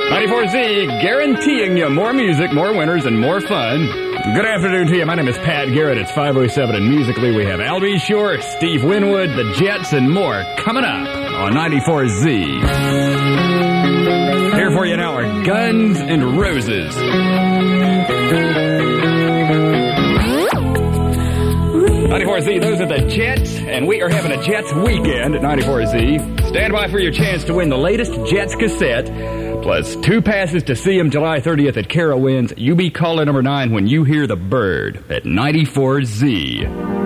94Z, guaranteeing you more music, more winners, and more fun. Good afternoon to you. My name is Pat Garrett. It's 5:07, and musically we have Al B. Shore, Steve Winwood, the Jets, and more coming up on 94Z. Here for you now are Guns N' Roses. 94Z, those are the Jets, and we are having a Jets weekend at 94Z. Stand by for your chance to win the latest Jets cassette, plus 2 passes to see them July 30th at Carowinds. You be caller number 9 when you hear the bird at 94Z.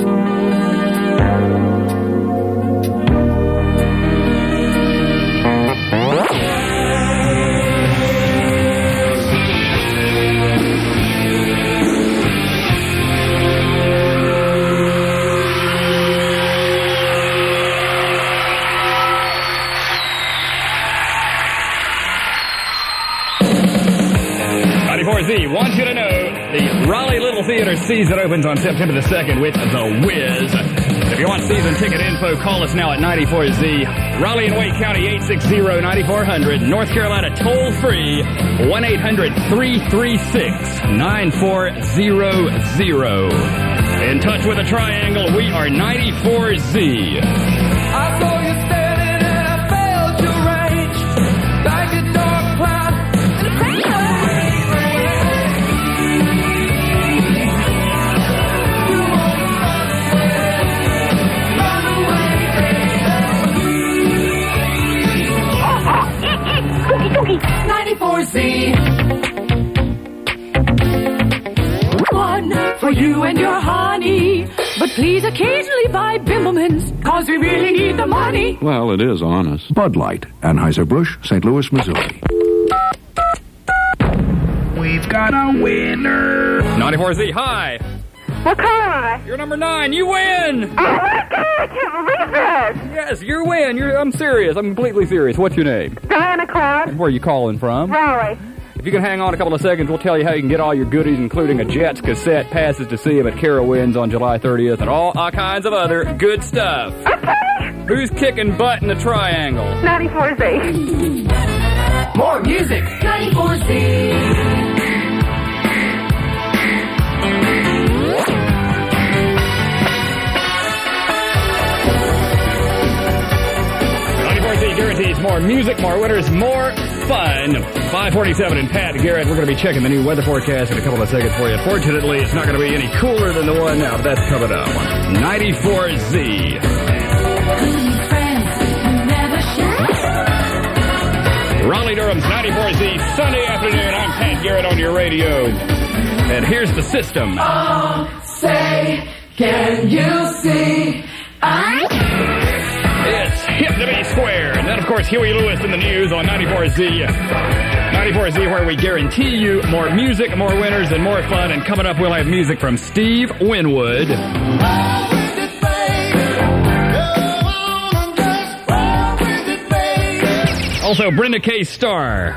Want you to know the Raleigh Little Theater season opens on September the 2nd with The Wiz. If you want season ticket info, call us now at 94Z. Raleigh and Wake County 860-9400. North Carolina toll free 1-800-336-9400. In touch with the Triangle, we are 94Z. I saw you standing and I felt your rage like a dark cloud in a rain. One for you and your honey, but please occasionally buy Bimbleman's, cause we really need the money. Well, it is honest. Bud Light, Anheuser-Busch, St. Louis, Missouri. We've got a winner. 94Z, hi. What color am I? You're number 9. You win. Oh my God, I can't believe this. Yes, you win. I'm serious. I'm completely serious. What's your name? Diana Cloud. Where are you calling from? Raleigh. If you can hang on a couple of seconds, we'll tell you how you can get all your goodies, including a Jets cassette, passes to see him at Carowinds on July 30th, and all kinds of other good stuff. Okay. Who's kicking butt in the Triangle? 94Z. More music. 94Z. Guarantees more music, more winners, more fun. 5:47 in Pat Garrett. We're going to be checking the new weather forecast in a couple of seconds for you. Fortunately, it's not going to be any cooler than the one now, but that's coming up. 94Z. Raleigh, Durham's 94Z Sunday afternoon. I'm Pat Garrett on your radio. And here's the system. Oh, say, can you see? It's Hip to Be Square. And then, of course, Huey Lewis in the news on 94Z. 94Z, where we guarantee you more music, more winners, and more fun. And coming up, we'll have music from Steve Winwood. Also, Brenda K. Starr.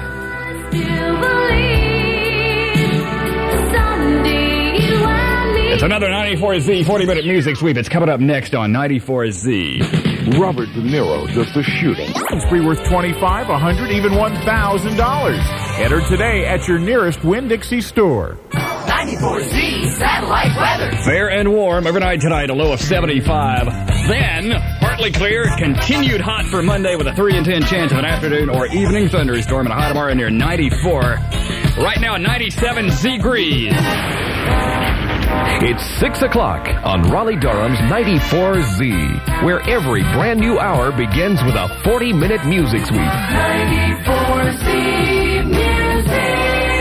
It's another 94Z 40-minute music sweep. It's coming up next on 94Z. Robert De Niro does the shooting. It's free worth $25, $100, even $1,000. Enter today at your nearest Winn-Dixie store. 94Z satellite weather. Fair and warm overnight tonight, a low of 75. Then, partly clear, continued hot for Monday with a 3 in 10 chance of an afternoon or evening thunderstorm, and a high tomorrow near 94. Right now, 97 degrees. It's 6 o'clock on Raleigh-Durham's 94Z, where every brand new hour begins with a 40-minute music sweep. 94Z music.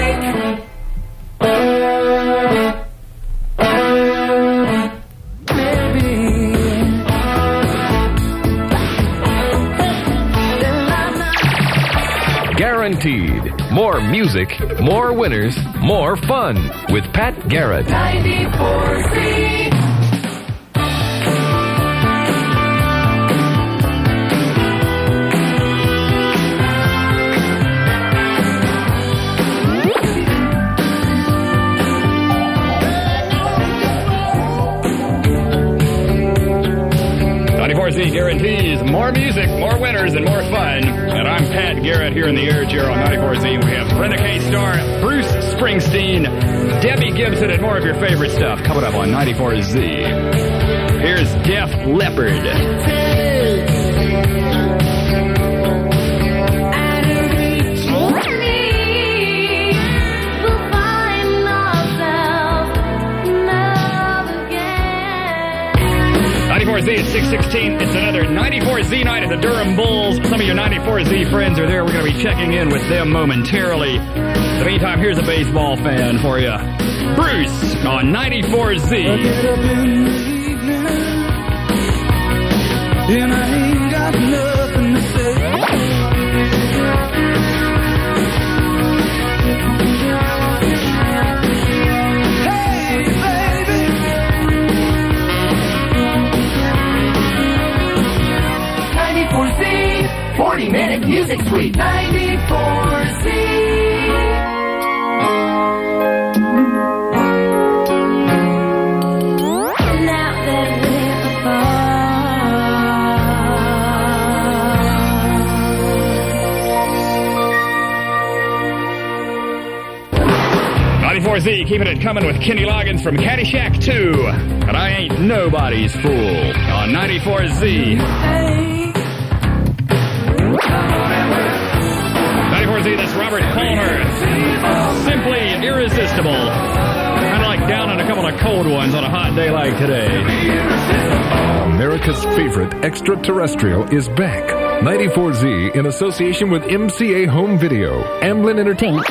Guaranteed. More music, more winners, more fun with Pat Garrett. 94Z. guarantees more music, more winners, and more fun. And I'm Pat Garrett here in the air chair on 94Z. We have Brenda K. Starr, Bruce Springsteen, Debbie Gibson, and more of your favorite stuff coming up on 94Z. Here's Def Leppard. Z at 6:16. It's another 94Z night at the Durham Bulls. Some of your 94Z friends are there. We're going to be checking in with them momentarily. In the meantime, here's a baseball fan for you. Bruce on 94Z. I get up in the evening, and I ain't got nothing to say. Hey, baby. 94Z, 40-minute music suite. 94Z. Now that we're apart. 94Z keeping it coming with Kenny Loggins from Caddyshack 2. And I ain't nobody's fool on 94Z. 94Z, that's Robert Palmer. Simply irresistible. Kind of like downing a couple of cold ones on a hot day like today. America's favorite extraterrestrial is back. 94Z in association with MCA Home Video, Amblin Entertainment.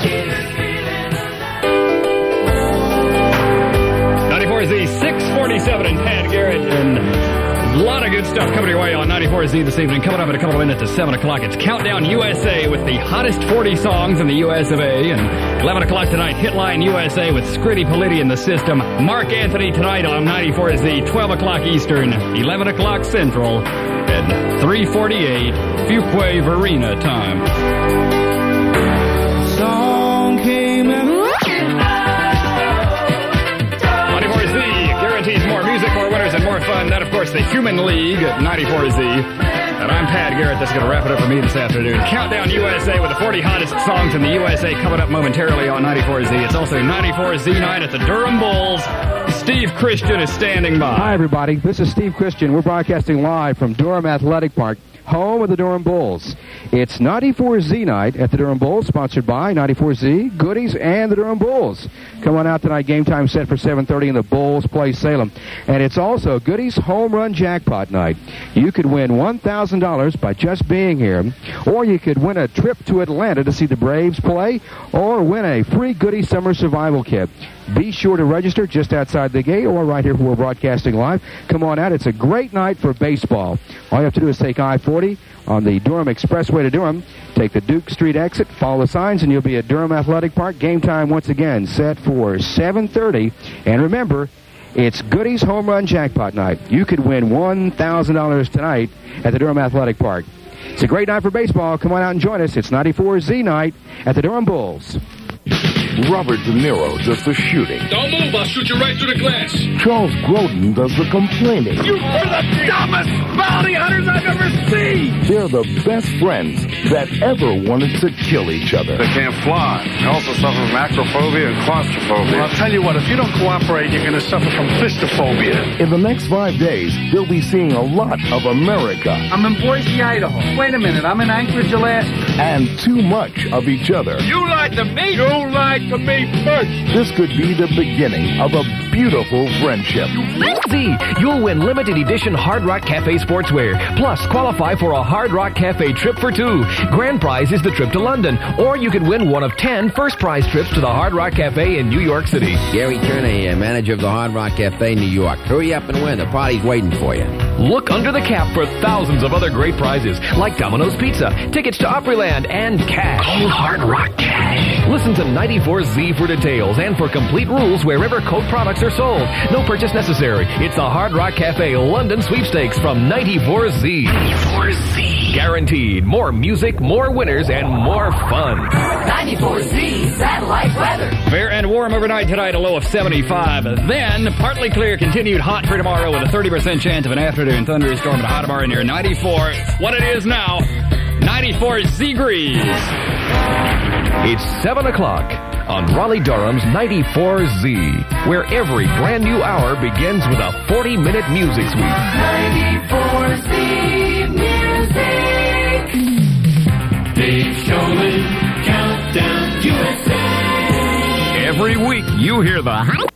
94Z, 647 and Pat Garrett, and a lot of good stuff coming your way on 94Z this evening. Coming up in a couple of minutes at 7 o'clock, it's Countdown USA with the hottest 40 songs in the US of A. And 11 o'clock tonight, Hitline USA with Scritti Politti in the system. Mark Anthony tonight on 94Z, 12 o'clock Eastern, 11 o'clock Central, and 3:48 Fuquay Varina time. Song came in. 94Z guarantees more music, more winners, and more fun. That, of course, the Human League at 94Z. And I'm Pat Garrett. That's going to wrap it up for me this afternoon. Countdown USA with the 40 hottest songs in the USA coming up momentarily on 94Z. It's also 94Z night at the Durham Bulls. Steve Christian is standing by. Hi, everybody. This is Steve Christian. We're broadcasting live from Durham Athletic Park, home of the Durham Bulls. It's 94Z night at the Durham Bulls, sponsored by 94Z, Goodies, and the Durham Bulls. Come on out tonight. Game time set for 7:30 in the Bulls Place, Salem. And it's also Goodies Home Run Jackpot night. You could win $1,000 by just being here, or you could win a trip to Atlanta to see the Braves play, or win a free Goodies Summer Survival Kit. Be sure to register just outside the gate or right here where we're broadcasting live. Come on out. It's a great night for baseball. All you have to do is take I-40 on the Durham Expressway to Durham. Take the Duke Street exit, follow the signs, and you'll be at Durham Athletic Park. Game time once again set for 7:30. And remember, it's Goodies Home Run Jackpot night. You could win $1,000 tonight at the Durham Athletic Park. It's a great night for baseball. Come on out and join us. It's 94Z night at the Durham Bulls. Robert De Niro does the shooting. Don't move, I'll shoot you right through the glass. Charles Grodin does the complaining. You are the dumbest bounty hunters I've ever seen! They're the best friends that ever wanted to kill each other. They can't fly. They also suffer from acrophobia and claustrophobia. Well, I'll tell you what, if you don't cooperate, you're going to suffer from clistophobia. In the next 5 days, they'll be seeing a lot of America. I'm in Boise, Idaho. Wait a minute, I'm in Anchorage, Alaska. And too much of each other. You lied to me! You lied to me first! This could be the beginning of a beautiful friendship. Z, you'll win limited edition Hard Rock Cafe sportswear. Plus, qualify for a Hard Rock Cafe trip for 2. Grand prize is the trip to London. Or you could win one of 10 first prize trips to the Hard Rock Cafe in New York City. Gary Turner here, manager of the Hard Rock Cafe, New York. Hurry up and win. The party's waiting for you. Look under the cap for thousands of other great prizes, like Domino's Pizza, tickets to Opryland, and cash. Call Hard Rock Cash. Listen to 94Z for details and for complete rules wherever Coke products are sold. No purchase necessary. It's the Hard Rock Cafe London Sweepstakes from 94Z. 94Z. Guaranteed more music, more winners, and more fun. 94Z Satellite Weather. Fair and warm overnight tonight, a low of 75. Then, partly clear, continued hot for tomorrow with a 30% chance of an afternoon thunderstorm at a high tomorrow near 94. What it is now, 94 degrees. It's 7 o'clock on Raleigh-Durham's 94Z, where every brand new hour begins with a 40-minute music suite. 94Z Music. Dave Showman, Countdown USA. Every week, you hear the